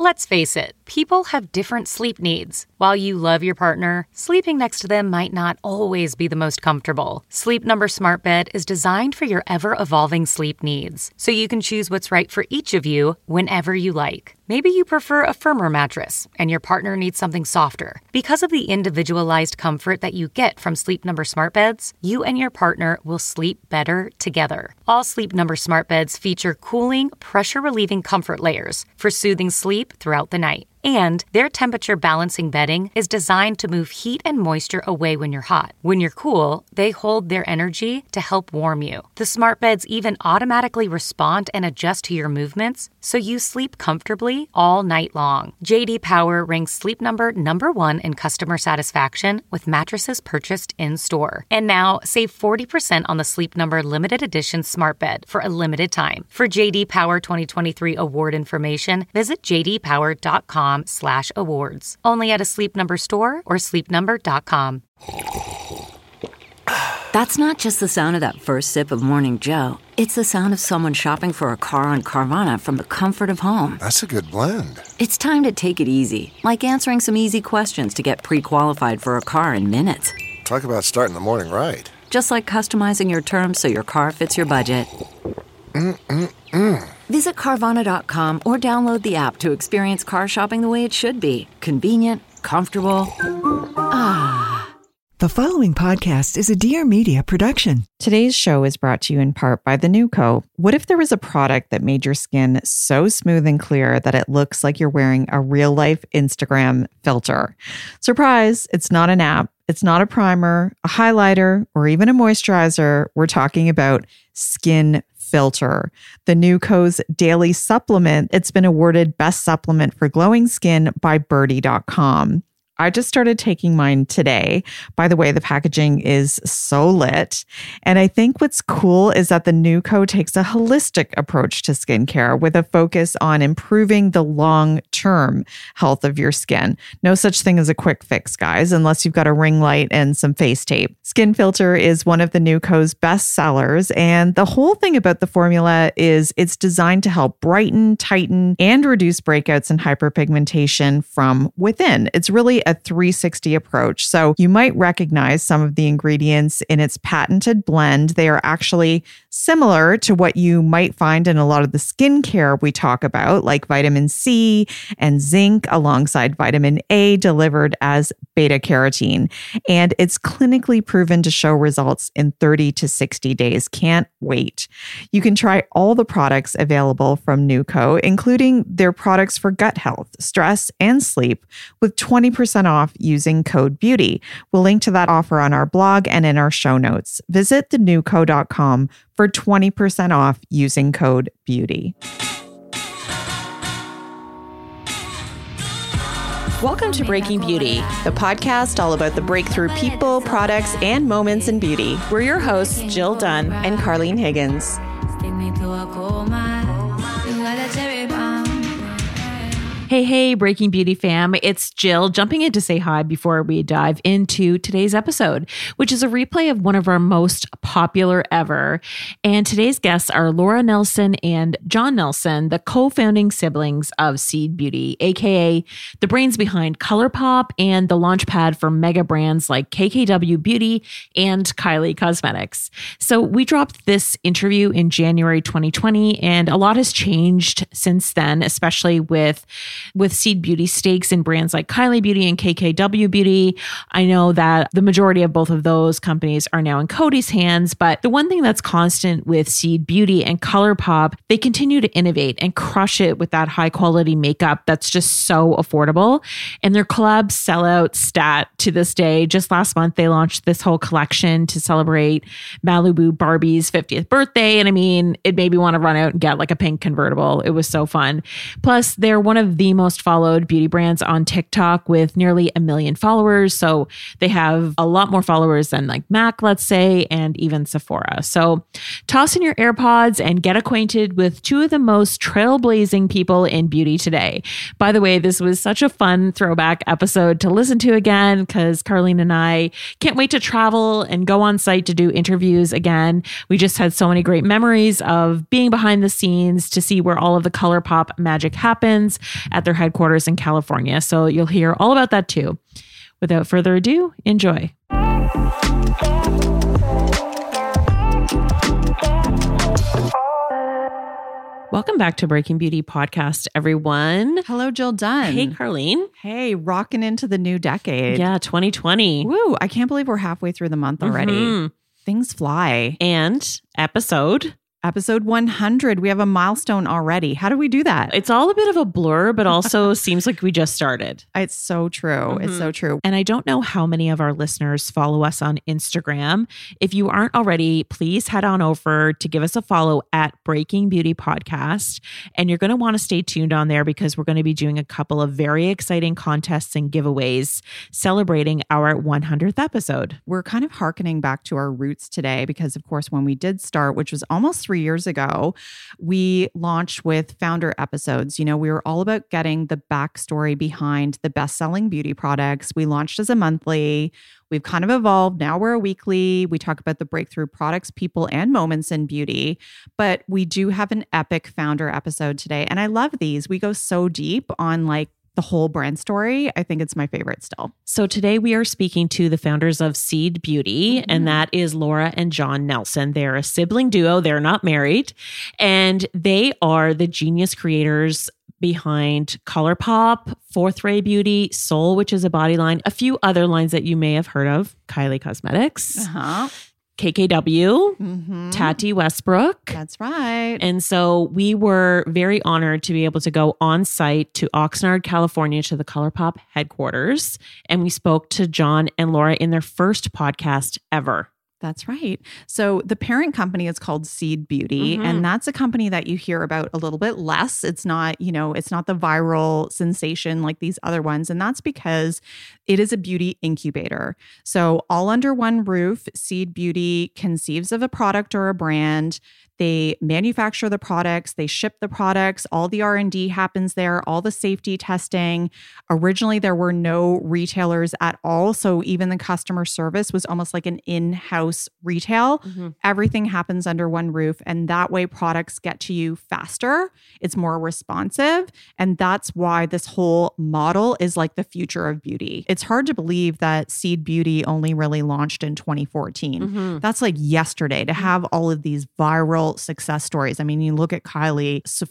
Let's face it, people have different sleep needs. While you love your partner, sleeping next to them might not always be the most comfortable. Sleep Number Smart Bed is designed for your ever-evolving sleep needs, so you can choose what's right for each of you whenever you like. Maybe you prefer a firmer mattress and your partner needs something softer. Because of the individualized comfort that you get from Sleep Number Smart Beds, you and your partner will sleep better together. All Sleep Number Smart Beds feature cooling, pressure-relieving comfort layers for soothing sleep throughout the night. And their temperature balancing bedding is designed to move heat and moisture away when you're hot. When you're cool, they hold their energy to help warm you. The smart beds even automatically respond and adjust to your movements, so you sleep comfortably all night long. J.D. Power ranks Sleep Number #1 in customer satisfaction with mattresses purchased in-store. And now, save 40% on the Sleep Number limited edition smart bed for a limited time. For J.D. Power 2023 award information, visit jdpower.com/awards. Only at a Sleep Number store or sleepnumber.com. That's not just the sound of that first sip of Morning Joe. It's the sound of someone shopping for a car on Carvana from the comfort of home. That's a good blend. It's time to take it easy, like answering some easy questions to get pre-qualified for a car in minutes. Talk about starting the morning right. Just like customizing your terms so your car fits your budget. Visit Carvana.com or download the app to experience car shopping the way it should be. Convenient, comfortable. The following podcast is a Dear Media production. Today's show is brought to you in part by The NewCo. What if there was a product that made your skin so smooth and clear that it looks like you're wearing a real-life Instagram filter? Surprise, it's not an app. It's not a primer, a highlighter, or even a moisturizer. We're talking about Skin Filter, the NewCo's daily supplement. It's been awarded Best Supplement for Glowing Skin by Byrdie.com. I just started taking mine today. By the way, the packaging is so lit. And I think what's cool is that the NewCo takes a holistic approach to skincare with a focus on improving the long-term health of your skin. No such thing as a quick fix, guys, unless you've got a ring light and some face tape. Skin Filter is one of the NewCo's best sellers. And the whole thing about the formula is it's designed to help brighten, tighten, and reduce breakouts and hyperpigmentation from within. It's really a 360 approach. So you might recognize some of the ingredients in its patented blend. They are actually similar to what you might find in a lot of the skincare we talk about, like vitamin C and zinc alongside vitamin A delivered as beta carotene. And it's clinically proven to show results in 30 to 60 days. Can't wait. You can try all the products available from NewCo, including their products for gut health, stress, and sleep, with 20% off using code BEAUTY. We'll link to that offer on our blog and in our show notes. Visit thenewco.com for 20% off using code BEAUTY. Welcome to Breaking Beauty, the podcast all about the breakthrough people, products, and moments in beauty. We're your hosts, Jill Dunn and Carlene Higgins. Hey, Breaking Beauty fam. It's Jill jumping in to say hi before we dive into today's episode, which is a replay of one of our most popular ever. And today's guests are Laura Nelson and John Nelson, the co-founding siblings of Seed Beauty, aka the brains behind ColourPop and the launchpad for mega brands like KKW Beauty and Kylie Cosmetics. So we dropped this interview in January 2020, and a lot has changed since then, especially with Seed Beauty stakes in brands like Kylie Beauty and KKW Beauty. I know that the majority of both of those companies are now in Coty's hands, but the one thing that's constant with Seed Beauty and ColourPop, they continue to innovate and crush it with that high quality makeup that's just so affordable. And their collab sellout stat to this day. Just last month, they launched this whole collection to celebrate Malibu Barbie's 50th birthday. And I mean, it made me want to run out and get like a pink convertible. It was so fun. Plus, they're one of the most followed beauty brands on TikTok with nearly 1 million followers. So they have a lot more followers than like MAC, let's say, and even Sephora. So toss in your AirPods and get acquainted with two of the most trailblazing people in beauty today. By the way, this was such a fun throwback episode to listen to again because Carlene and I can't wait to travel and go on site to do interviews again. We just had so many great memories of being behind the scenes to see where all of the ColourPop magic happens, at their headquarters in California. So you'll hear all about that too. Without further ado, enjoy. Welcome back to Breaking Beauty Podcast, everyone. Hello, Jill Dunn. Hey, Carlene. Hey, rocking into the new decade. Yeah, 2020. Woo, I can't believe we're halfway through the month already. Mhm. Things fly. And episode. Episode 100. We have a milestone already. How do we do that? It's all a bit of a blur, but also seems like we just started. It's so true. It's so true. And I don't know how many of our listeners follow us on Instagram. If you aren't already, please head on over to give us a follow at Breaking Beauty Podcast. And you're going to want to stay tuned on there because we're going to be doing a couple of very exciting contests and giveaways celebrating our 100th episode. We're kind of hearkening back to our roots today because, of course, when we did start, which was almost 3 years ago, we launched with founder episodes. You know, we were all about getting the backstory behind the best-selling beauty products. We launched as a monthly. We've kind of evolved. Now we're a weekly. We talk about the breakthrough products, people, and moments in beauty. But we do have an epic founder episode today. And I love these. We go so deep on like the whole brand story. I think it's my favorite still. So today we are speaking to the founders of Seed Beauty, and that is Laura and John Nelson. They're a sibling duo. They're not married, and they are the genius creators behind ColourPop, Fourth Ray Beauty, Soul, which is a body line, a few other lines that you may have heard of, Kylie Cosmetics, KKW, Tati Westbrook. That's right. And so we were very honored to be able to go on site to Oxnard, California, to the ColourPop headquarters. And we spoke to John and Laura in their first podcast ever. That's right. So the parent company is called Seed Beauty, and that's a company that you hear about a little bit less. It's not, you know, it's not the viral sensation like these other ones. And that's because it is a beauty incubator. So all under one roof, Seed Beauty conceives of a product or a brand. They manufacture the products, they ship the products, all the R&D happens there, all the safety testing. Originally, there were no retailers at all. So even the customer service was almost like an in-house retail. Everything happens under one roof. And that way products get to you faster. It's more responsive. And that's why this whole model is like the future of beauty. It's hard to believe that Seed Beauty only really launched in 2014. That's like yesterday to have all of these viral success stories. I mean, you look at Kylie, so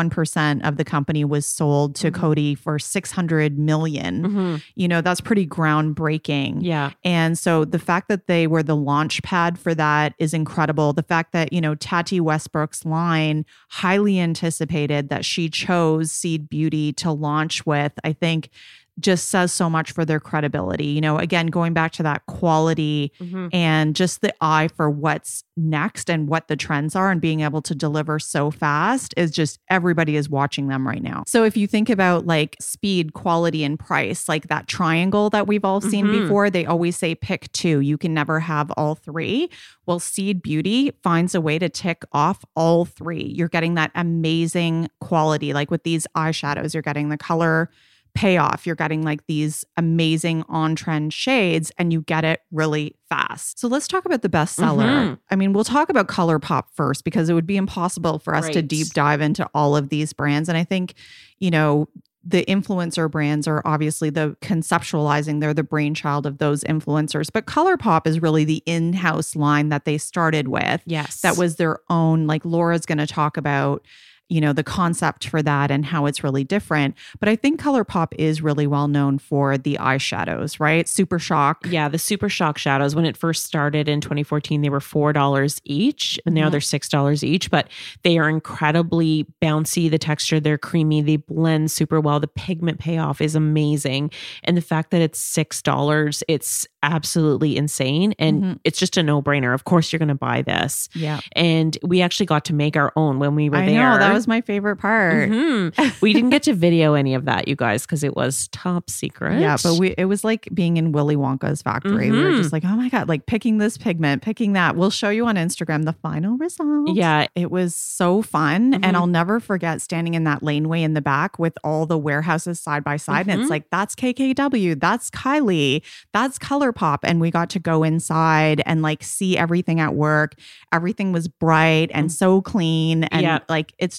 51% of the company was sold to Coty for $600 million. You know, that's pretty groundbreaking. Yeah. And so the fact that they were the launch pad for that is incredible. The fact that, you know, Tati Westbrook's line, highly anticipated that she chose Seed Beauty to launch with, I think just says so much for their credibility. You know, again, going back to that quality and just the eye for what's next and what the trends are and being able to deliver so fast is just everybody is watching them right now. So if you think about like speed, quality, and price, like that triangle that we've all seen before, they always say pick two. You can never have all three. Well, Seed Beauty finds a way to tick off all three. You're getting that amazing quality. Like with these eyeshadows, you're getting the color payoff. You're getting like these amazing on-trend shades and you get it really fast. So let's talk about the bestseller. I mean, we'll talk about ColourPop first because it would be impossible for us to deep dive into all of these brands. And I think, you know, the influencer brands are obviously the conceptualizing, they're the brainchild of those influencers. But ColourPop is really the in-house line that they started with. Yes. That was their own, like Laura's going to talk about, you know, the concept for that and how it's really different. But I think ColourPop is really well known for the eyeshadows, right? Super Shock. Yeah, the Super Shock shadows. When it first started in 2014, they were $4 each. And now they're $6 each, but they are incredibly bouncy. The texture, they're creamy. They blend super well. The pigment payoff is amazing. And the fact that it's $6, it's absolutely insane. And it's just a no-brainer. Of course, you're going to buy this. Yeah. And we actually got to make our own when we were there. I know, that was my favorite part. We didn't get to video any of that, you guys, because it was top secret. Yeah, but it was like being in Willy Wonka's factory. We were just like, oh my God, like picking this pigment, picking that. We'll show you on Instagram the final result. Yeah. It was so fun. And I'll never forget standing in that laneway in the back with all the warehouses side by side. And it's like, that's KKW, that's Kylie, that's ColourPop. And we got to go inside and like see everything at work. Everything was bright and so clean. And like, it's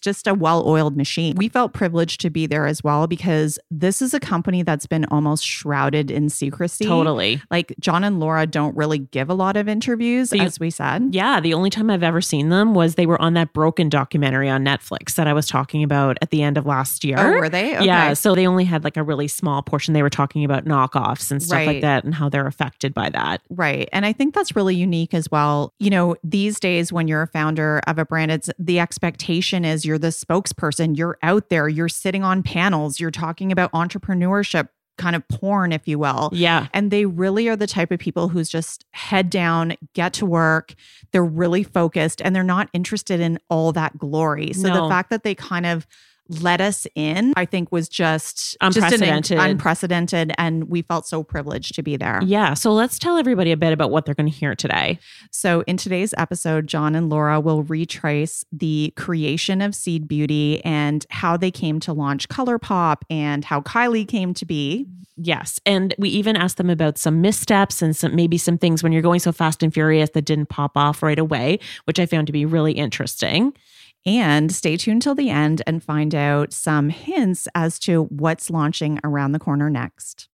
just a well-oiled machine. We felt privileged to be there as well because this is a company that's been almost shrouded in secrecy. Totally. Like John and Laura don't really give a lot of interviews, as we said. Yeah, the only time I've ever seen them was they were on that Broken documentary on Netflix that I was talking about at the end of last year. Oh, were they? Okay. Yeah, so they only had like a really small portion. They were talking about knockoffs and stuff like that and how they're affected by that. Right. And I think that's really unique as well. You know, these days when you're a founder of a brand, it's the expectation is you're the spokesperson, you're out there, you're sitting on panels, you're talking about entrepreneurship, kind of porn, if you will. Yeah. And they really are the type of people who's just head down, get to work. They're really focused and they're not interested in all that glory. So the fact that they kind of let us in, I think was just unprecedented. And we felt so privileged to be there. Yeah. So let's tell everybody a bit about what they're going to hear today. So in today's episode, John and Laura will retrace the creation of Seed Beauty and how they came to launch ColourPop and how Kylie came to be. Yes. And we even asked them about some missteps and maybe some things when you're going so fast and furious that didn't pop off right away, which I found to be really interesting. And stay tuned till the end and find out some hints as to what's launching around the corner next.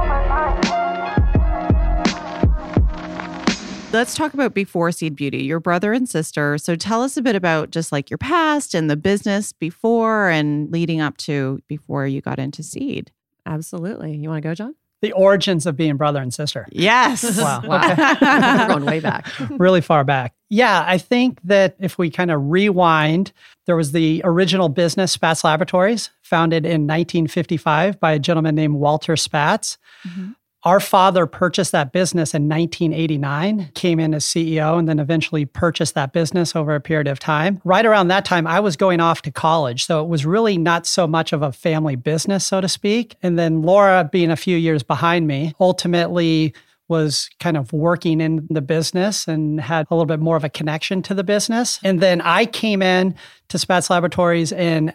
Let's talk about before Seed Beauty, your brother and sister. So tell us a bit about just like your past and the business before and leading up to before you got into Seed. Absolutely. You want to go, John? The origins of being brother and sister. Yes. Wow. Okay. We're going way back. Really far back. Yeah, I think that if we kind of rewind, there was the original business, Spatz Laboratories, founded in 1955 by a gentleman named Walter Spatz. Mm-hmm. Our father purchased that business in 1989, came in as CEO, and then eventually purchased that business over a period of time. Right around that time, I was going off to college. So it was really not so much of a family business, so to speak. And then Laura, being a few years behind me, ultimately was kind of working in the business and had a little bit more of a connection to the business. And then I came in to Spatz Laboratories in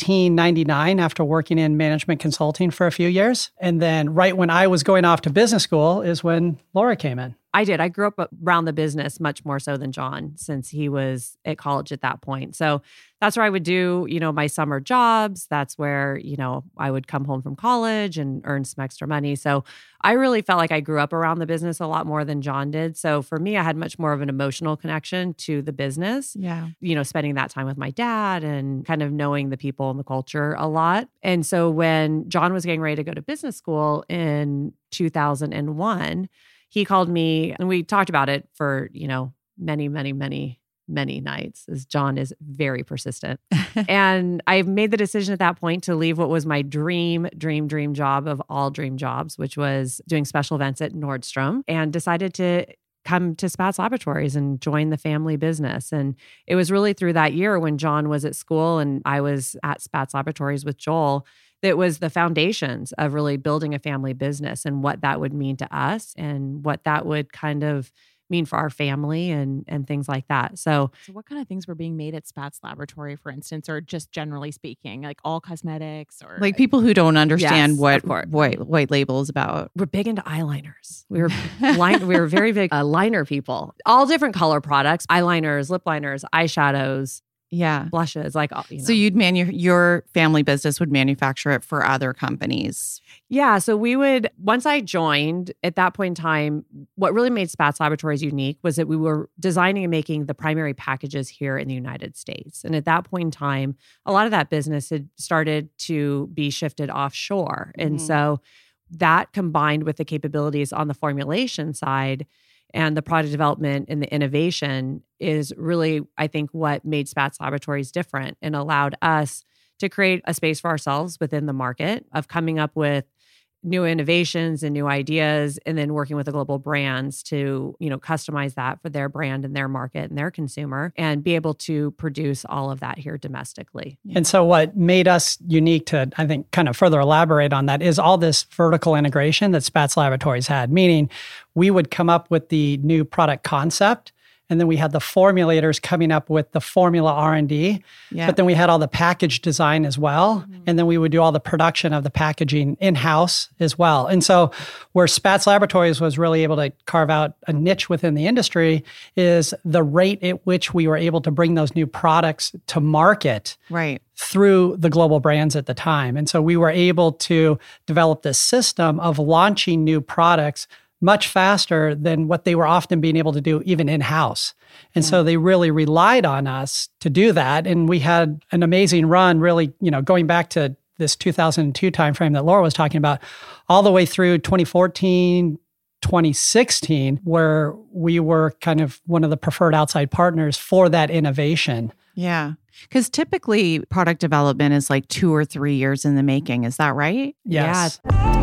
1999 after working in management consulting for a few years. And then right when I was going off to business school is when Laura came in. I did. I grew up around the business much more so than John since he was at college at that point. So that's where I would do, my summer jobs. That's where, I would come home from college and earn some extra money. So I really felt like I grew up around the business a lot more than John did. So for me, I had much more of an emotional connection to the business. Yeah. Spending that time with my dad and kind of knowing the people and the culture a lot. And so when John was getting ready to go to business school in 2001, he called me and we talked about it for, many, many, many, many nights, as John is very persistent. And I made the decision at that point to leave what was my dream job of all dream jobs, which was doing special events at Nordstrom, and decided to come to Spatz Laboratories and join the family business. And it was really through that year when John was at school and I was at Spatz Laboratories with Joel that was the foundations of really building a family business and what that would mean to us and what that would kind of mean for our family and things like that. So what kind of things were being made at Spatz Laboratory, for instance, or just generally speaking, like all cosmetics or like people who don't understand Yes, what white label is about? we're big into eyeliners. We were very big liner people. All different color products, eyeliners, lip liners, eyeshadows, Yeah. blushes, So you'd your family business would manufacture it for other companies. Yeah. So we would, once I joined at that point in time, what really made Spatz Laboratories unique was that we were designing and making the primary packages here in the United States. And at that point in time, a lot of that business had started to be shifted offshore. And so that combined with the capabilities on the formulation side and the product development and the innovation is really, I think, what made Spatz Laboratories different and allowed us to create a space for ourselves within the market of coming up with new innovations and new ideas, and then working with the global brands to, customize that for their brand and their market and their consumer, and be able to produce all of that here domestically. And so what made us unique to, I think, kind of further elaborate on that is all this vertical integration that Spatz Laboratories had, meaning we would come up with the new product concept And then we had the formulators coming up with the formula R&D. Yeah. But then we had all the package design as well. And then we would do all the production of the packaging in-house as well. And so where Spatz Laboratories was really able to carve out a niche within the industry is the rate at which we were able to bring those new products to market. Right. Through the global brands at the time. And so we were able to develop this system of launching new products much faster than what they were often being able to do even in-house. And so they really relied on us to do that. And we had an amazing run, really, going back to this 2002 timeframe that Laura was talking about, all the way through 2014, 2016, where we were kind of one of the preferred outside partners for that innovation. Yeah. Because typically product development is like 2 or 3 years in the making. Is that right? Yes.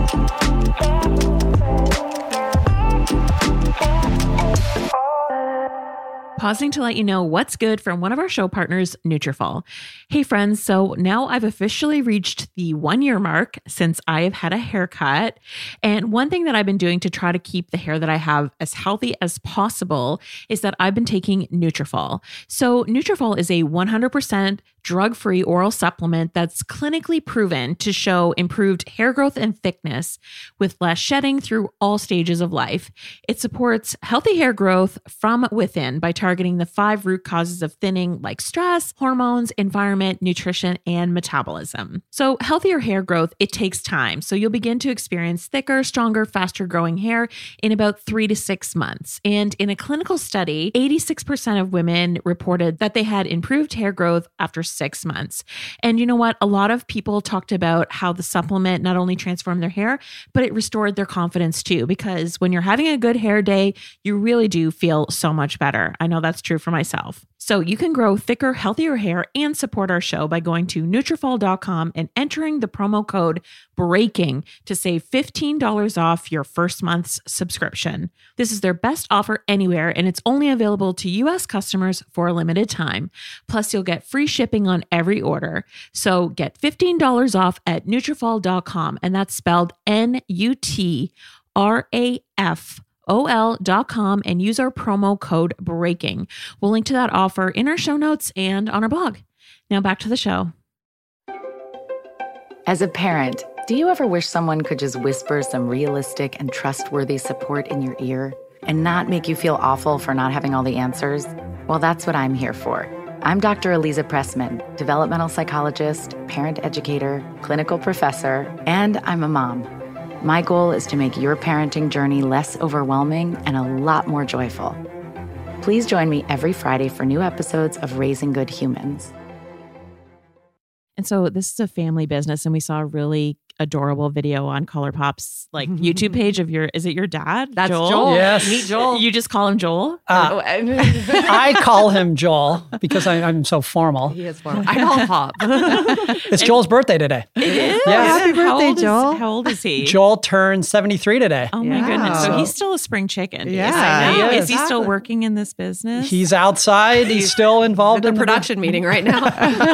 Pausing to let you know what's good from one of our show partners, Nutrafol. Hey friends, so now I've officially reached the 1-year mark since I have had a haircut. And one thing that I've been doing to try to keep the hair that I have as healthy as possible is that I've been taking Nutrafol. So Nutrafol is a 100% drug-free oral supplement that's clinically proven to show improved hair growth and thickness with less shedding through all stages of life. It supports healthy hair growth from within by targeting the 5 root causes of thinning like stress, hormones, environment, nutrition, and metabolism. So healthier hair growth, it takes time. So you'll begin to experience thicker, stronger, faster growing hair in about 3 to 6 months. And in a clinical study, 86% of women reported that they had improved hair growth after 6 months. And you know what? A lot of people talked about how the supplement not only transformed their hair, but it restored their confidence too. Because when you're having a good hair day, you really do feel so much better. I know that's true for myself. So you can grow thicker, healthier hair and support our show by going to Nutrafol.com and entering the promo code BREAKING to save $15 off your first month's subscription. This is their best offer anywhere, and it's only available to U.S. customers for a limited time. Plus, you'll get free shipping on every order. So get $15 off at Nutrafol.com, and that's spelled NUTRAFOL.com, and use our promo code BREAKING. We'll link to that offer in our show notes and on our blog. Now back to the show. As a parent, do you ever wish someone could just whisper some realistic and trustworthy support in your ear and not make you feel awful for not having all the answers? Well, that's what I'm here for. I'm Dr. Eliza Pressman, developmental psychologist, parent educator, clinical professor, and I'm a mom. My goal is to make your parenting journey less overwhelming and a lot more joyful. Please join me every Friday for new episodes of Raising Good Humans. And so this is a family business, and we saw a really adorable video on ColourPop's YouTube page of is it your dad? That's Joel. Yes. Meet Joel. You just call him Joel? I call him Joel because I'm so formal. He is formal. I call him Pop. It's Joel's birthday today. It is? Yes. Happy birthday, Joel. How old is he? Joel turned 73 today. Oh my Yeah. goodness. So he's still a spring chicken. Yeah, I know. he Is he still working in this business? He's outside. He's still involved in in the production meeting right now.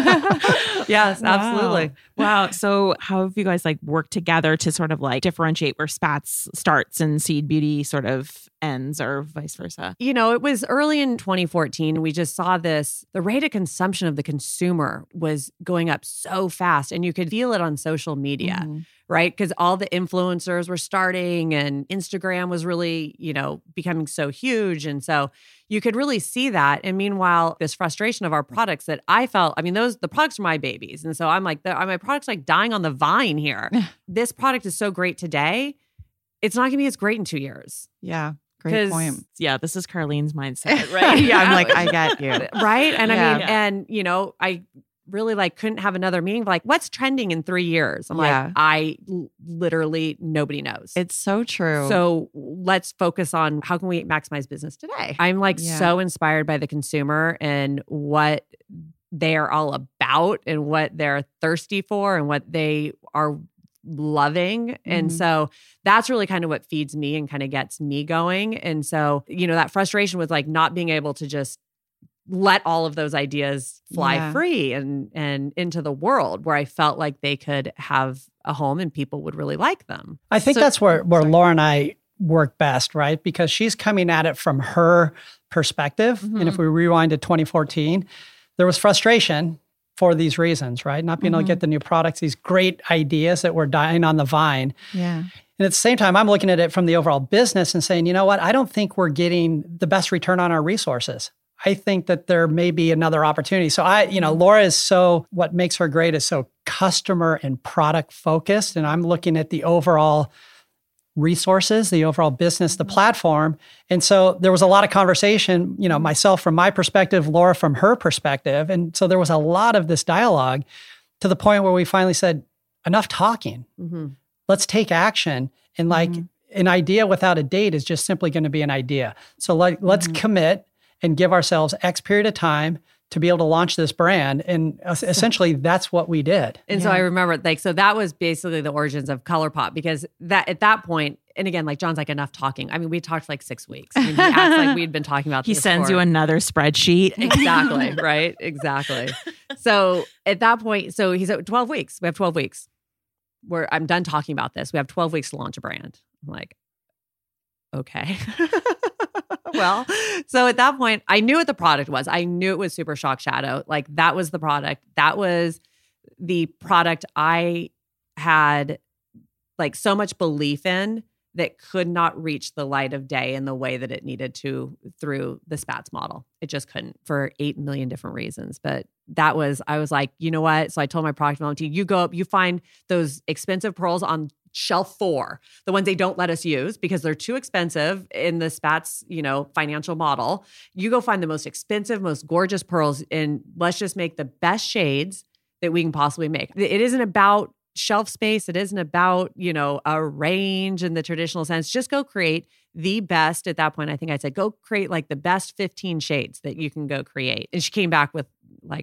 Yes, absolutely. Wow. So how have you guys worked together to sort of differentiate where Spatz starts and Seed Beauty sort of ends, or vice versa? It was early in 2014. We just saw the rate of consumption of the consumer was going up so fast, and you could feel it on social media. Right? Because all the influencers were starting, and Instagram was really, becoming so huge. And so you could really see that. And meanwhile, this frustration of our products that I felt, the products are my babies. And so I'm like, my product's dying on the vine here. This product is so great today. It's not going to be as great in 2 years. Yeah. Great point. Yeah, this is Carlene's mindset, right? Yeah, I'm I get you. Right? And Yeah. I really couldn't have another meeting. What's trending in 3 years? I'm literally nobody knows. It's so true. So let's focus on how can we maximize business today? I'm so inspired by the consumer and what they're all about and what they're thirsty for and what they are loving. And so that's really kind of what feeds me and kind of gets me going. And so, that frustration with not being able to just let all of those ideas fly free and into the world where I felt like they could have a home and people would really like them. I think that's where Laura and I work best, right? Because she's coming at it from her perspective, and if we rewind to 2014, there was frustration for these reasons, right? Not being able to get the new products, these great ideas that were dying on the vine. Yeah. And at the same time, I'm looking at it from the overall business and saying, you know what? I don't think we're getting the best return on our resources. I think that there may be another opportunity. So Laura is what makes her great is so customer and product focused. And I'm looking at the overall resources, the overall business, the platform. And so there was a lot of conversation, myself from my perspective, Laura from her perspective. And so there was a lot of this dialogue to the point where we finally said, enough talking. Let's take action. And an idea without a date is just simply going to be an idea. So let's commit and give ourselves X period of time to be able to launch this brand. And essentially that's what we did. And so I remember so that was basically the origins of ColourPop, because at that point, and again, John's enough talking. I mean, we talked 6 weeks. I mean, he acts like we'd been talking about He this sends before. you another spreadsheet. Exactly, right? Exactly. So at that point, so he said, 12 weeks. We have 12 weeks. I'm done talking about this. We have 12 weeks to launch a brand. I'm like, okay. Well, so at that point, I knew what the product was. I knew it was Super Shock Shadow. That was the product. That was the product I had so much belief in that could not reach the light of day in the way that it needed to through the Spatz model. It just couldn't for 8 million different reasons. But I was like, you know what? So I told my product development team, you go up, you find those expensive pearls on shelf 4, the ones they don't let us use because they're too expensive in the Spatz, financial model. You go find the most expensive, most gorgeous pearls, and let's just make the best shades that we can possibly make. It isn't about shelf space. It isn't about, a range in the traditional sense. Just go create the best. At that point, I think I said, go create the best 15 shades that you can go create. And she came back with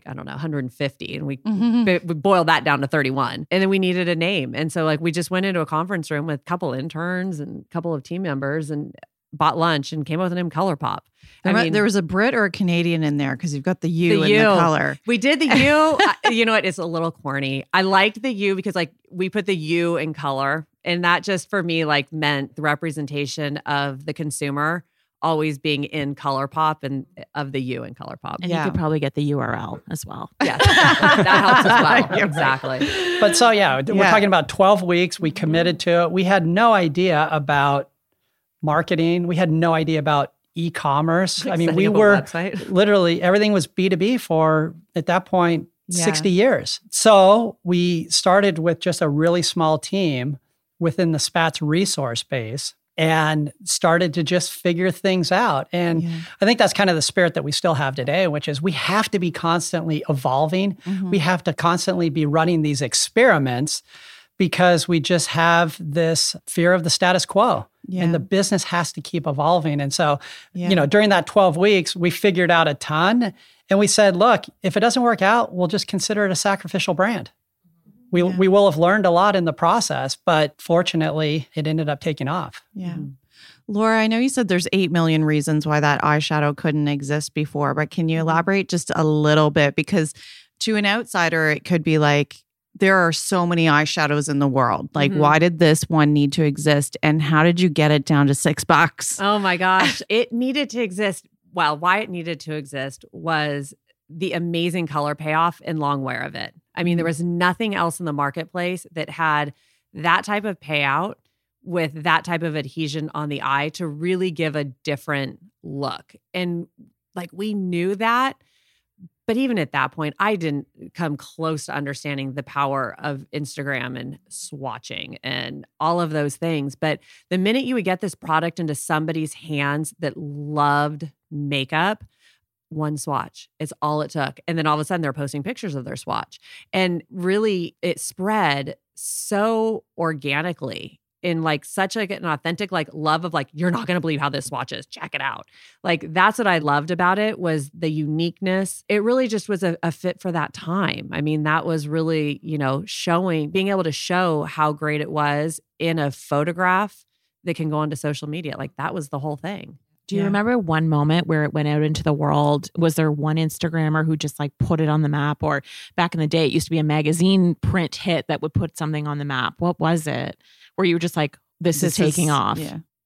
150, and we boiled that down to 31. And then we needed a name. And so we just went into a conference room with a couple interns and a couple of team members and bought lunch and came up with the name ColourPop. There was a Brit or a Canadian in there because you've got the U in the color. We did the U. You know what? It's a little corny. I liked the U because we put the U in color, and that just for me meant the representation of the consumer always being in ColourPop and of the U in ColourPop. And you could probably get the URL as well. Yeah, that helps as well. Exactly. But so we're talking about 12 weeks. We committed to it. We had no idea about marketing. We had no idea about e-commerce. I mean, we were literally, everything was B2B for, at that point, 60 years. So we started with just a really small team within the Spatz resource base and started to just figure things out. And I think that's kind of the spirit that we still have today, which is we have to be constantly evolving. We have to constantly be running these experiments because we just have this fear of the status quo. And the business has to keep evolving. And so, during that 12 weeks, we figured out a ton. And we said, look, if it doesn't work out, we'll just consider it a sacrificial brand. We will have learned a lot in the process, but fortunately, it ended up taking off. Yeah. Laura, I know you said there's 8 million reasons why that eyeshadow couldn't exist before, but can you elaborate just a little bit? Because to an outsider, it could be there are so many eyeshadows in the world. Why did this one need to exist? And how did you get it down to $6? Oh my gosh. It needed to exist. Well, why it needed to exist was the amazing color payoff and long wear of it. I mean, there was nothing else in the marketplace that had that type of payout with that type of adhesion on the eye to really give a different look. And we knew that. But even at that point, I didn't come close to understanding the power of Instagram and swatching and all of those things. But the minute you would get this product into somebody's hands that loved makeup, one swatch, it's all it took. And then all of a sudden they're posting pictures of their swatch. And it spread so organically in such an authentic love of you're not going to believe how this swatch is. Check it out. That's what I loved about it was the uniqueness. It really just was a fit for that time. I mean, that was really, being able to show how great it was in a photograph that can go onto social media. That was the whole thing. Do you remember one moment where it went out into the world? Was there one Instagrammer who just put it on the map? Or back in the day, it used to be a magazine print hit that would put something on the map. What was it? Where you were just this is taking off? Yeah.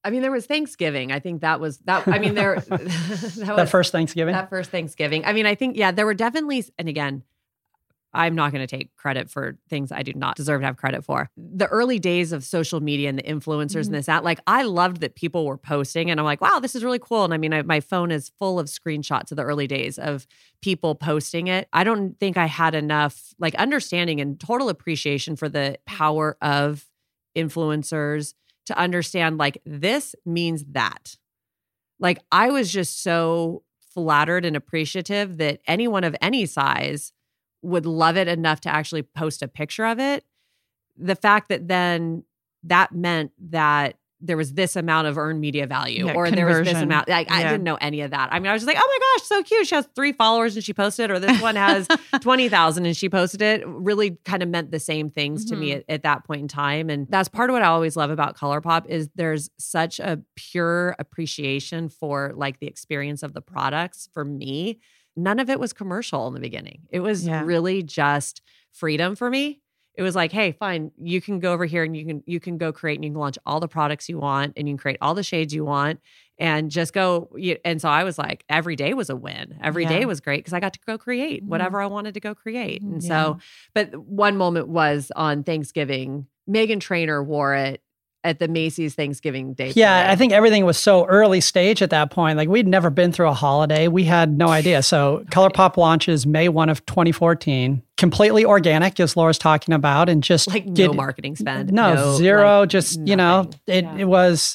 I mean, there was Thanksgiving. I think that was that. I mean, that first Thanksgiving. That first Thanksgiving. I mean, I think, there were definitely, and again, I'm not going to take credit for things I do not deserve to have credit for. The early days of social media and the influencers and this, that, like, I loved that people were posting and I'm like, wow, this is really cool. And I mean, my phone is full of screenshots of the early days of people posting it. I don't think I had enough like understanding and total appreciation for the power of influencers to understand like this means that. Like I was just so flattered and appreciative that anyone of any size would love it enough to actually post a picture of it. The fact that then that meant that there was this amount of earned media value or conversion. There was this amount. Like, I didn't know any of that. I mean, I was just like, oh my gosh, so cute. She has 3 followers and she posted it, or this one has 20,000 and she posted it. Really kind of meant the same things to me at that point in time. And that's part of what I always love about ColourPop is there's such a pure appreciation for like the experience of the products for me. None of it was commercial in the beginning. It was really just freedom for me. It was like, hey, fine, you can go over here and you can go create and you can launch all the products you want and you can create all the shades you want and just go. And so I was like, every day was a win. Every day was great because I got to go create whatever I wanted to go create. And so, but one moment was on Thanksgiving, Meghan Trainor wore it at the Macy's Thanksgiving Day. Yeah, I think everything was so early stage at that point. Like we'd never been through a holiday. We had no idea. So ColourPop launches May 1 of 2014. Completely organic, as Laura's talking about, and just like no marketing spend. No, zero. Like just, nothing. It was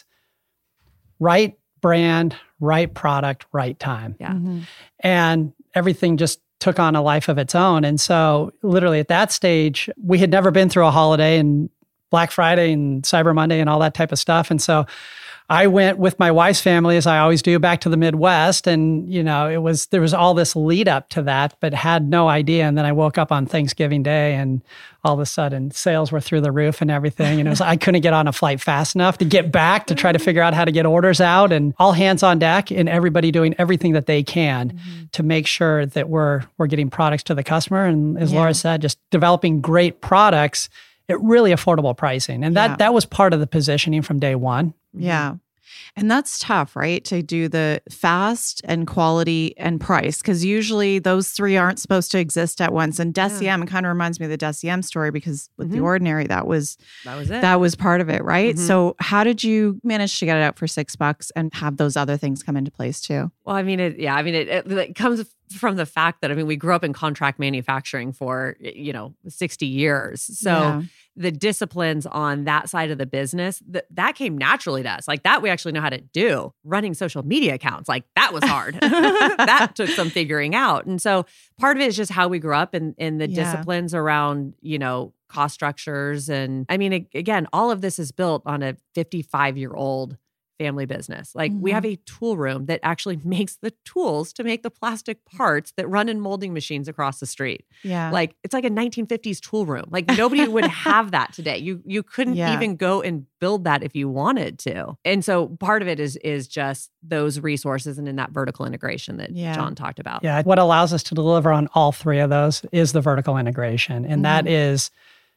right brand, right product, right time. Yeah. And everything just took on a life of its own. And so literally at that stage, we had never been through a holiday and Black Friday and Cyber Monday and all that type of stuff. And so I went with my wife's family, as I always do, back to the Midwest. And, there was all this lead up to that, but had no idea. And then I woke up on Thanksgiving Day and all of a sudden sales were through the roof and everything. And it was, I couldn't get on a flight fast enough to get back to try to figure out how to get orders out, and all hands on deck and everybody doing everything that they can to make sure that we're getting products to the customer. And as Laura said, just developing great products at really affordable pricing. And that was part of the positioning from day one. Yeah. And that's tough, right? To do the fast and quality and price, because usually those three aren't supposed to exist at once. And Deciem kind of reminds me of the Deciem story, because with The Ordinary, that was it. That was part of it, right? So how did you manage to get it out for $6 and have those other things come into place too? Well, I mean, it comes from the fact that, we grew up in contract manufacturing for, 60 years. So the disciplines on that side of the business, that came naturally to us. Like that we actually know how to do. Running social media accounts, like that was hard. That took some figuring out. And so part of it is just how we grew up in the disciplines around, cost structures. And again, all of this is built on a 55-year-old family business. Like we have a tool room that actually makes the tools to make the plastic parts that run in molding machines across the street. Yeah. Like it's like a 1950s tool room. Like nobody would have that today. You couldn't even go and build that if you wanted to. And so part of it is just those resources and in that vertical integration that John talked about. Yeah. What allows us to deliver on all three of those is the vertical integration. And that is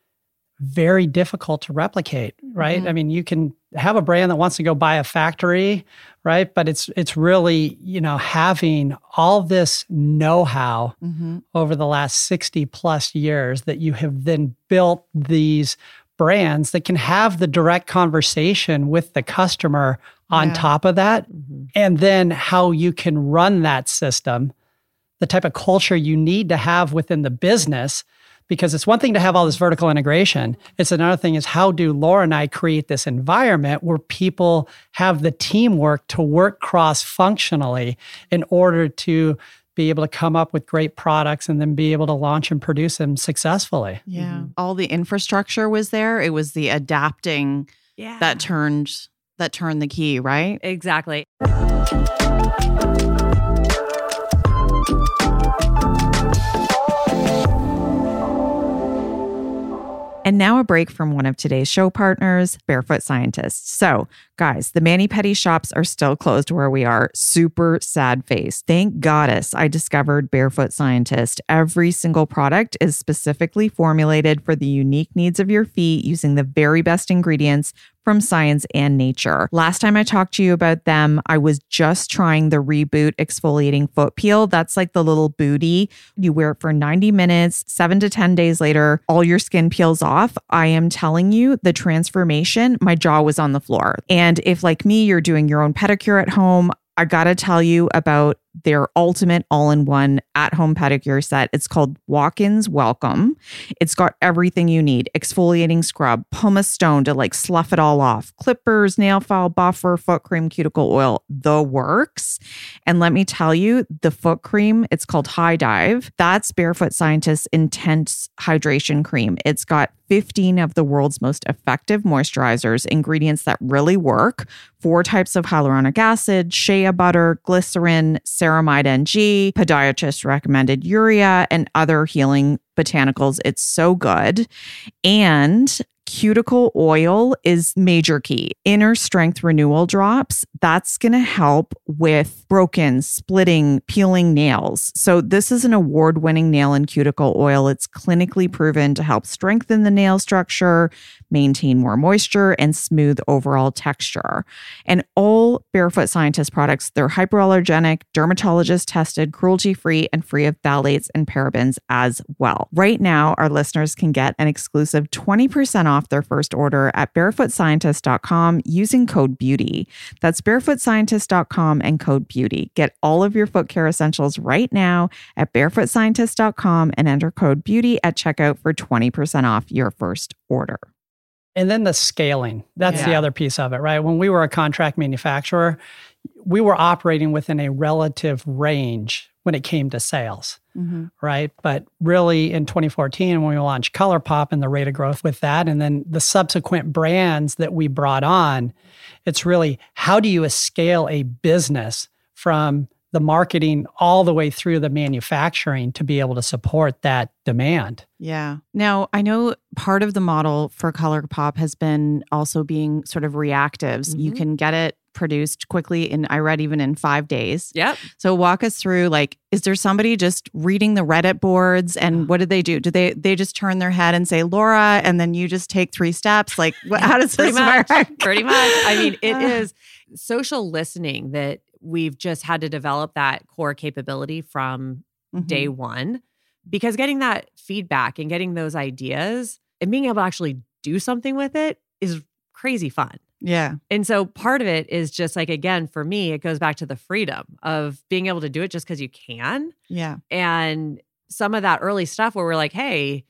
very difficult to replicate, right? You can have a brand that wants to go buy a factory, right? But it's really, having all this know-how over the last 60 plus years that you have then built these brands that can have the direct conversation with the customer on top of that. And then how you can run that system, the type of culture you need to have within the business. Because it's one thing to have all this vertical integration. It's another thing is how do Laura and I create this environment where people have the teamwork to work cross-functionally in order to be able to come up with great products and then be able to launch and produce them successfully. Yeah. All the infrastructure was there. It was the adapting that turned the key, right? Exactly. And now a break from one of today's show partners, Barefoot Scientists. So, guys, the mani-pedi shops are still closed where we are. Super sad face. Thank goddess I discovered Barefoot Scientist. Every single product is specifically formulated for the unique needs of your feet using the very best ingredients, from science and nature. Last time I talked to you about them, I was just trying the Reboot exfoliating foot peel. That's like the little booty. You wear it for 90 minutes, 7 to 10 days later, all your skin peels off. I am telling you, the transformation, my jaw was on the floor. And if, like me, you're doing your own pedicure at home, I gotta tell you about their ultimate all-in-one at-home pedicure set. It's called Walk-Ins Welcome. It's got everything you need. Exfoliating scrub, pumice stone to like slough it all off, clippers, nail file, buffer, foot cream, cuticle oil, the works. And let me tell you, the foot cream, it's called High Dive. That's Barefoot Scientist's intense hydration cream. It's got 15 of the world's most effective moisturizers, ingredients that really work, 4 types of hyaluronic acid, shea butter, glycerin, ceramide NG, podiatrist recommended urea, and other healing botanicals. It's so good. And cuticle oil is major key. Inner strength renewal drops. That's going to help with broken, splitting, peeling nails. So this is an award-winning nail and cuticle oil. It's clinically proven to help strengthen the nail structure, maintain more moisture, and smooth overall texture. And all Barefoot Scientist products, they're hypoallergenic, dermatologist tested, cruelty-free, and free of phthalates and parabens as well. Right now, our listeners can get an exclusive 20% off their first order at barefootscientist.com using code BEAUTY. That's barefootscientist.com and code BEAUTY. Get all of your foot care essentials right now at barefootscientist.com and enter code BEAUTY at checkout for 20% off your first order. And then the scaling. That's the other piece of it, right? When we were a contract manufacturer, we were operating within a relative range when it came to sales, right? But really in 2014, when we launched ColourPop and the rate of growth with that, and then the subsequent brands that we brought on, it's really, how do you scale a business from the marketing all the way through the manufacturing to be able to support that demand? Yeah. Now, I know part of the model for ColourPop has been also being sort of reactive. So you can get it produced quickly I read even in 5 days. Yep. So walk us through, like, is there somebody just reading the Reddit boards, and what do? Do they just turn their head and say, Laura, and then you just take 3 steps? Like, how does this work? Pretty much. I mean, it is social listening that we've just had to develop that core capability from day one, because getting that feedback and getting those ideas and being able to actually do something with it is crazy fun. Yeah. And so part of it is just like, again, for me, it goes back to the freedom of being able to do it just because you can. Yeah. And some of that early stuff where we're like, hey,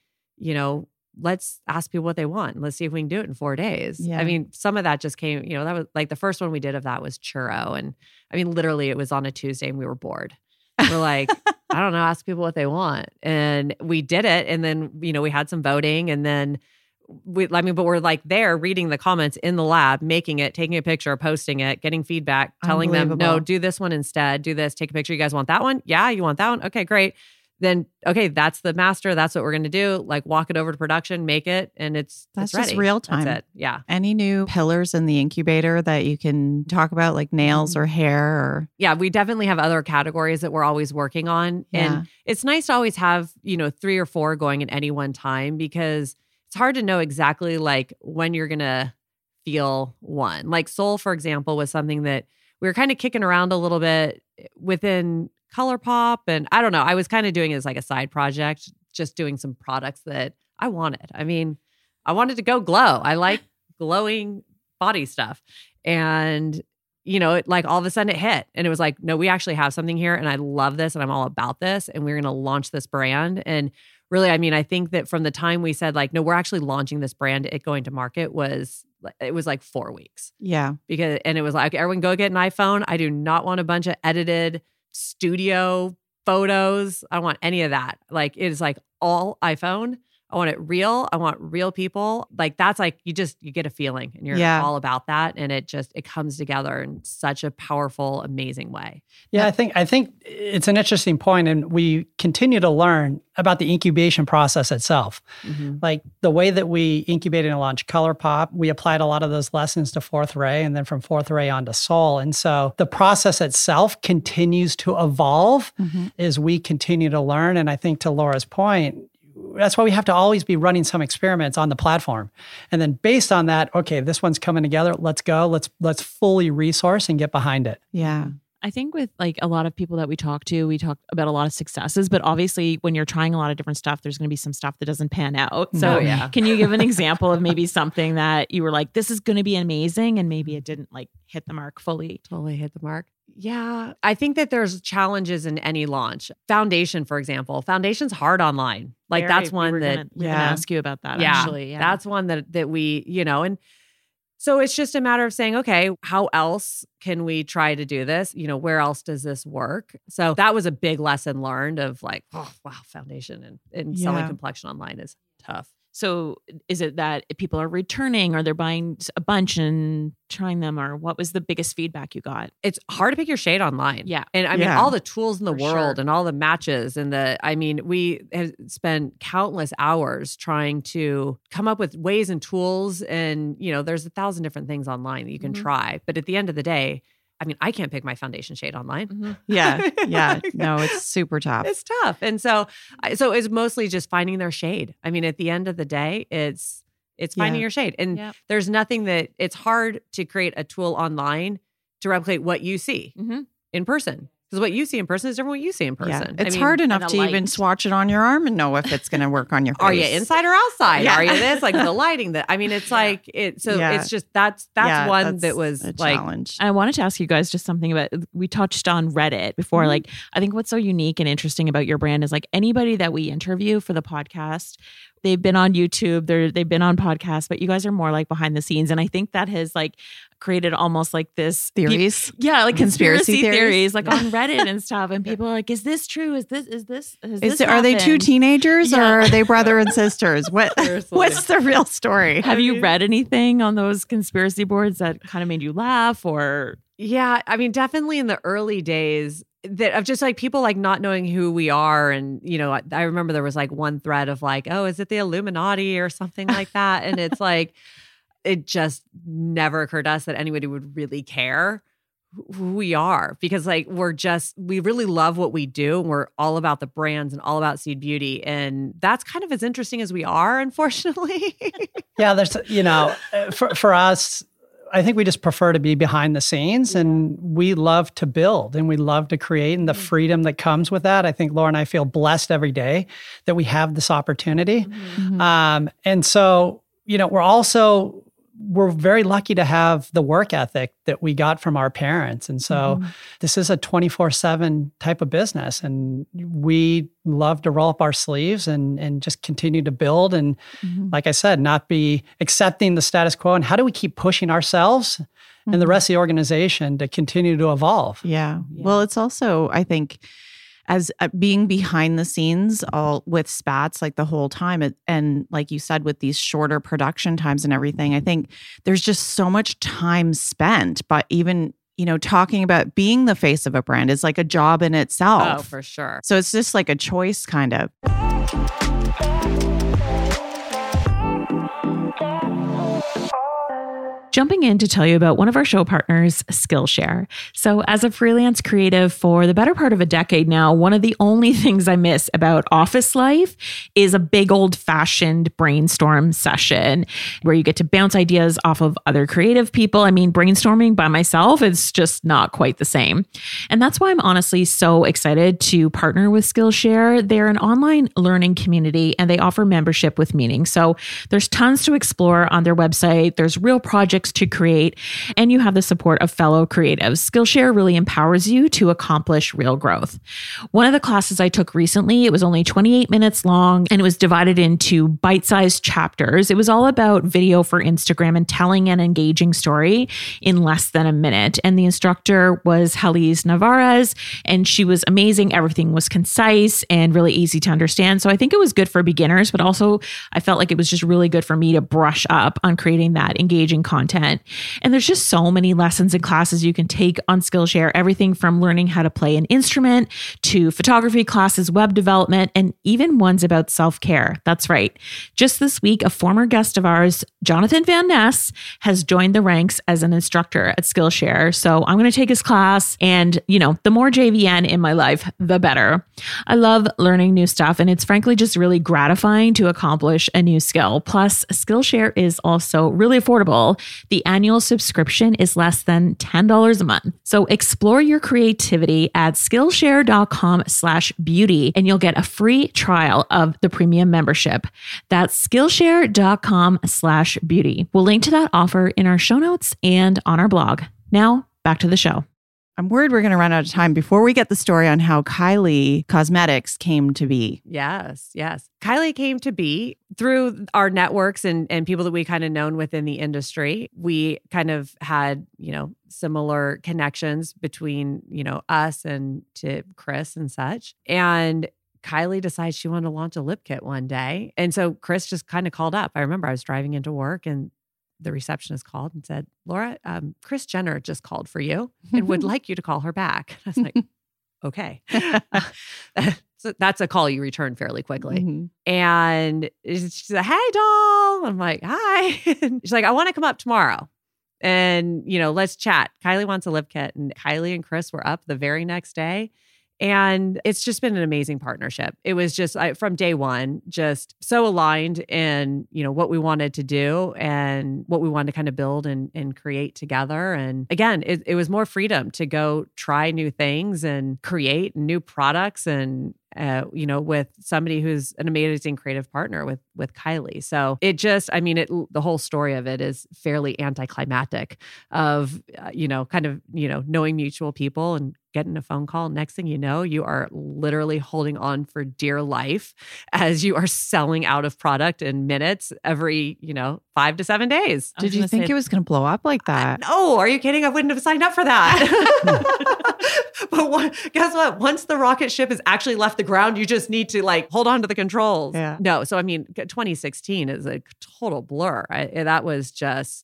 let's ask people what they want. Let's see if we can do it in 4 days. Yeah. I mean, some of that just came, that was like the first one we did of that was churro. And I mean, literally it was on a Tuesday and we were bored. We're like, I don't know, ask people what they want. And we did it. And then, we had some voting, and then but we're like there reading the comments in the lab, making it, taking a picture, posting it, getting feedback, telling them, no, do this one instead, do this, take a picture. You guys want that one? Yeah, you want that one? Okay, great. Then, okay, that's the master. That's what we're going to do. Like, walk it over to production, make it, and it's just ready. Real time. That's it. Yeah. Any new pillars in the incubator that you can talk about, like nails or hair? Or yeah, we definitely have other categories that we're always working on. Yeah. And it's nice to always have, 3 or 4 going at any one time, because it's hard to know exactly like when you're going to feel one. Like Soul, for example, was something that we were kind of kicking around a little bit within ColourPop. And I don't know, I was kind of doing it as like a side project, just doing some products that I wanted. I mean, I wanted to go glow. I like glowing body stuff. And, like all of a sudden it hit, and it was like, no, we actually have something here, and I love this, and I'm all about this, and we're going to launch this brand. And really, I mean, I think that from the time we said like, no, we're actually launching this brand, it going to market was like 4 weeks. Yeah. And it was like, everyone go get an iPhone. I do not want a bunch of edited studio photos. I don't want any of that. Like, it is like all iPhone. I want it real. I want real people. Like, that's like, you get a feeling, and you're all about that. And it comes together in such a powerful, amazing way. Yeah, I think it's an interesting point, and we continue to learn about the incubation process itself. Like the way that we incubated and launched ColourPop, we applied a lot of those lessons to Fourth Ray, and then from Fourth Ray on to Soul. And so the process itself continues to evolve as we continue to learn. And I think, to Laura's point, that's why we have to always be running some experiments on the platform. And then based on that, okay, this one's coming together. Let's go. Let's fully resource and get behind it. Yeah. I think with like a lot of people that we talk about a lot of successes, but obviously when you're trying a lot of different stuff, there's going to be some stuff that doesn't pan out. So can you give an example of maybe something that you were like, this is going to be amazing, and maybe it didn't like hit the mark fully? Totally hit the mark. Yeah. I think that there's challenges in any launch. Foundation, for example. Foundation's hard online. Like that's one we're that gonna ask you about that actually. Yeah. That's one that we, and so it's just a matter of saying, okay, how else can we try to do this? Where else does this work? So that was a big lesson learned of like, oh, wow, foundation and selling complexion online is tough. So is it that people are returning, or they're buying a bunch and trying them, or what was the biggest feedback you got? It's hard to pick your shade online. Yeah. And I mean, all the tools in the world and all the matches and we have spent countless hours trying to come up with ways and tools. And, there's 1,000 different things online that you can try. But at the end of the day, I mean, I can't pick my foundation shade online. Mm-hmm. Yeah. No, it's super tough. It's tough. And so it's mostly just finding their shade. I mean, at the end of the day, it's finding your shade. And there's nothing that it's hard to create a tool online to replicate what you see in person. Because what you see in person is different what you see in person. Yeah. It's hard enough to even swatch it on your arm and know if it's going to work on your face. Are you inside or outside? Yeah. Are you this? Like the lighting it's like it. So it's just that's one that was a like challenge. I wanted to ask you guys just something about, we touched on Reddit before. Like, I think what's so unique and interesting about your brand is like anybody that we interview for the podcast, they've been on YouTube, they've been on podcasts, but you guys are more like behind the scenes. And I think that has like created almost like this theories. Like conspiracy theories like on Reddit and stuff. And people are like, is this true? Are they two teenagers or are they brother and sisters? What's the real story? Have you read anything on those conspiracy boards that kind of made you laugh or? Yeah. I mean, definitely in the early days that of just like people like not knowing who we are. And, I remember there was like one thread of like, oh, is it the Illuminati or something like that? And it's like, it just never occurred to us that anybody would really care who we are, because like we really love what we do. And we're all about the brands and all about Seed Beauty. And that's kind of as interesting as we are, unfortunately. Yeah, there's, for us, I think we just prefer to be behind the scenes, and we love to build and we love to create, and the freedom that comes with that. I think Laura and I feel blessed every day that we have this opportunity. And so, we're very lucky to have the work ethic that we got from our parents. And so this is a 24/7 type of business, and we love to roll up our sleeves and just continue to build. And like I said, not be accepting the status quo. And how do we keep pushing ourselves and the rest of the organization to continue to evolve? Yeah. Well, it's also, I think, as being behind the scenes all with Spats like the whole time. And like you said, with these shorter production times and everything, I think there's just so much time spent. But even, talking about being the face of a brand is like a job in itself. Oh, for sure. So it's just like a choice kind of. Jumping in to tell you about one of our show partners, Skillshare. So as a freelance creative for the better part of a decade now, one of the only things I miss about office life is a big old fashioned brainstorm session where you get to bounce ideas off of other creative people. I mean, brainstorming by myself, it's just not quite the same. And that's why I'm honestly so excited to partner with Skillshare. They're an online learning community and they offer membership with meaning. So there's tons to explore on their website. There's real projects to create, and you have the support of fellow creatives. Skillshare really empowers you to accomplish real growth. One of the classes I took recently, it was only 28 minutes long, and it was divided into bite-sized chapters. It was all about video for Instagram and telling an engaging story in less than a minute. And the instructor was Halise Navarez, and she was amazing. Everything was concise and really easy to understand. So I think it was good for beginners, but also I felt like it was just really good for me to brush up on creating that engaging content 20%. And there's just so many lessons and classes you can take on Skillshare, everything from learning how to play an instrument to photography classes, web development, and even ones about self-care. That's right. Just this week, a former guest of ours, Jonathan Van Ness, has joined the ranks as an instructor at Skillshare. So I'm going to take his class, and the more JVN in my life, the better. I love learning new stuff, and it's frankly just really gratifying to accomplish a new skill. Plus, Skillshare is also really affordable. The annual subscription is less than $10 a month. So explore your creativity at Skillshare.com/beauty, and you'll get a free trial of the premium membership. That's Skillshare.com/beauty. We'll link to that offer in our show notes and on our blog. Now, back to the show. I'm worried we're going to run out of time before we get the story on how Kylie Cosmetics came to be. Yes. Kylie came to be through our networks and people that we kind of known within the industry. We kind of had, similar connections between, us and to Chris and such. And Kylie decided she wanted to launch a lip kit one day. And so Chris just kind of called up. I remember I was driving into work and the receptionist called and said, Laura, Kris Jenner just called for you and would like you to call her back. I was like, okay. So that's a call you return fairly quickly. Mm-hmm. And she said, hey, doll. I'm like, hi. And she's like, I want to come up tomorrow. And, let's chat. Kylie wants a lip kit. And Kylie and Chris were up the very next day. And it's just been an amazing partnership. It was just from day one, just so aligned in, what we wanted to do and what we wanted to kind of build and create together. And again, it was more freedom to go try new things and create new products and, with somebody who's an amazing creative partner with Kylie. So it just, the whole story of it is fairly anticlimactic of, knowing mutual people and getting a phone call. Next thing you know, you are literally holding on for dear life as you are selling out of product in minutes every, 5 to 7 days. Did you think it was going to blow up like that? No, are you kidding? I wouldn't have signed up for that. But guess what? Once the rocket ship has actually left the ground, you just need to hold on to the controls. Yeah. No, so 2016 is a total blur. That was just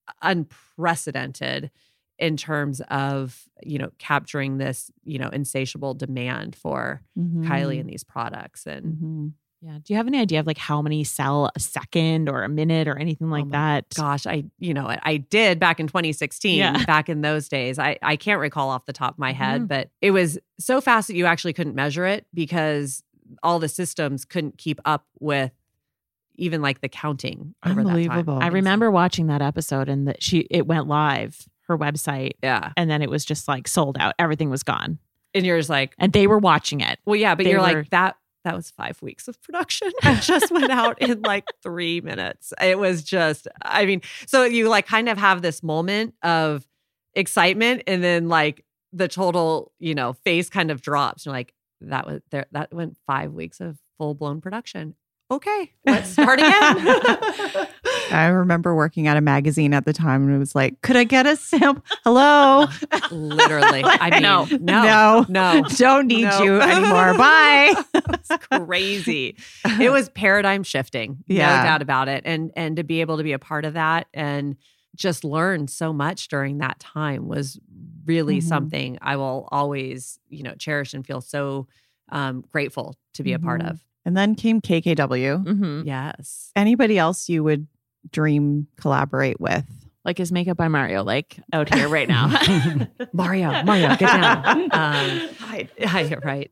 unprecedented in terms of, capturing this, insatiable demand for Kylie and these products. And yeah. Do you have any idea of how many sell a second or a minute or anything like that? Gosh, I did back in 2016, back in those days. I can't recall off the top of my head, but it was so fast that you actually couldn't measure it because all the systems couldn't keep up with even the counting over that time. I remember watching that episode and it went live, her website. Yeah. And then it was just sold out. Everything was gone. And you're just and they were watching it. Well, yeah, but that was 5 weeks of production. It just went out in 3 minutes. It was just, so you kind of have this moment of excitement and then the total, face kind of drops. You're like, that went 5 weeks of full blown production. Okay, let's start again. I remember working at a magazine at the time and it was like, could I get a sample? Hello? Literally. No. Don't need you anymore. Bye. It's crazy. It was paradigm shifting. No doubt about it. And to be able to be a part of that and just learn so much during that time was really something I will always, cherish and feel so grateful to be a part of. And then came KKW. Mm-hmm. Yes. Anybody else you would dream collaborate with? Is Makeup by Mario out here right now? Mario, get down. Right. I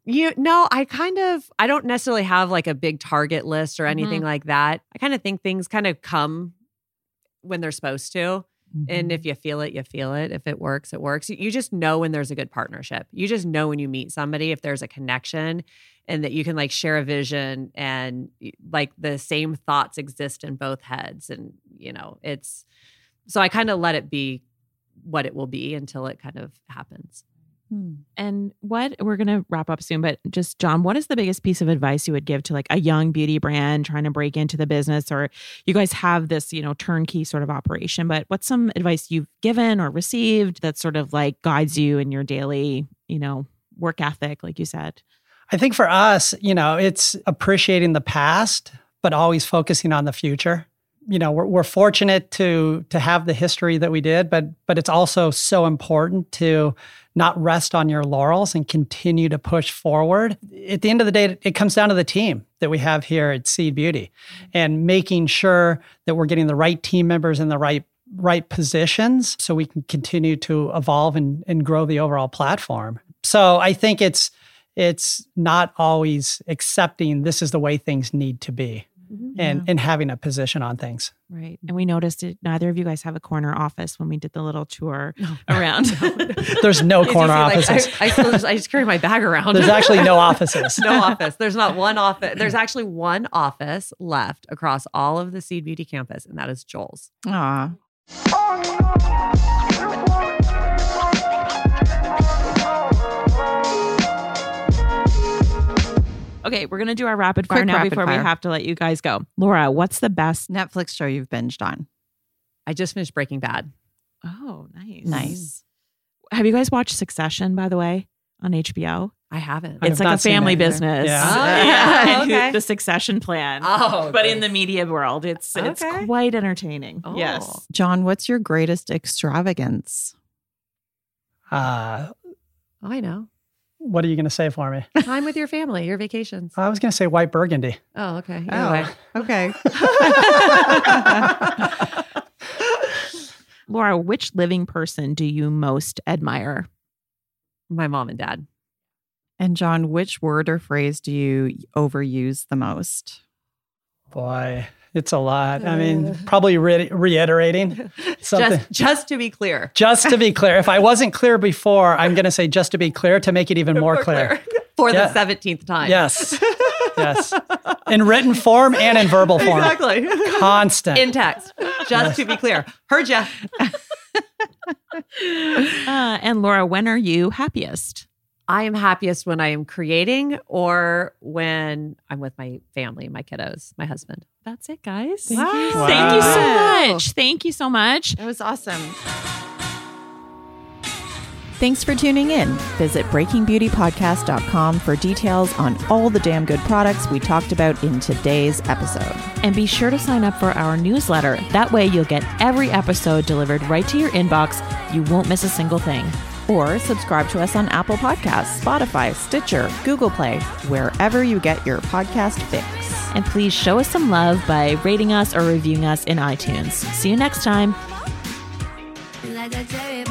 don't necessarily have a big target list or anything like that. I kind of think things kind of come when they're supposed to. And if you feel it, you feel it. If it works, it works. You just know when there's a good partnership. You just know when you meet somebody, if there's a connection and that you can share a vision and the same thoughts exist in both heads. And, it's, so I kind of let it be what it will be until it kind of happens. And we're going to wrap up soon, but just John, what is the biggest piece of advice you would give to a young beauty brand trying to break into the business? Or you guys have this, turnkey sort of operation, but what's some advice you've given or received that sort of guides you in your daily, work ethic, like you said? I think for us, it's appreciating the past, but always focusing on the future. we're fortunate to have the history that we did, but it's also so important to not rest on your laurels and continue to push forward. At the end of the day, it comes down to the team that we have here at Seed Beauty and making sure that we're getting the right team members in the right positions so we can continue to evolve and grow the overall platform. So I think it's not always accepting this is the way things need to be. And having a position on things. Right. And we noticed it. Neither of you guys have a corner office when we did the little tour around. There's no corner offices. I just carry my bag around. There's actually no offices. No office. There's not one office. There's actually one office left across all of the Seed Beauty campus, and that is Joel's. Aw. Okay, we're going to do our rapid fire now before we have to let you guys go. Laura, what's the best Netflix show you've binged on? I just finished Breaking Bad. Oh, nice. Nice. Have you guys watched Succession, by the way, on HBO? I haven't. It's like a family business. Yeah. Oh, And okay. the Succession plan. Oh, But in the media world, it's quite entertaining. Oh. Yes. John, what's your greatest extravagance? I know. What are you going to say for me? Time with your family, your vacations. I was going to say white burgundy. Oh, okay. Anyway. Okay. Laura, which living person do you most admire? My mom and dad. And John, which word or phrase do you overuse the most? Boy, it's a lot. I mean, probably reiterating something. Just to be clear. Just to be clear. If I wasn't clear before, I'm going to say just to be clear to make it even more clear. For the 17th time. Yes. Yes. In written form and in verbal form. Exactly. Constant. In text. Just to be clear. Heard ya. And Laura, when are you happiest? I am happiest when I am creating or when I'm with my family, my kiddos, my husband. That's it, guys. Thank you. Wow. Thank you so Wow. much. Thank you so much. That was awesome. Thanks for tuning in. Visit breakingbeautypodcast.com for details on all the damn good products we talked about in today's episode. And be sure to sign up for our newsletter. That way you'll get every episode delivered right to your inbox. You won't miss a single thing. Or subscribe to us on Apple Podcasts, Spotify, Stitcher, Google Play, wherever you get your podcast fix. And please show us some love by rating us or reviewing us in iTunes. See you next time. Like a cherry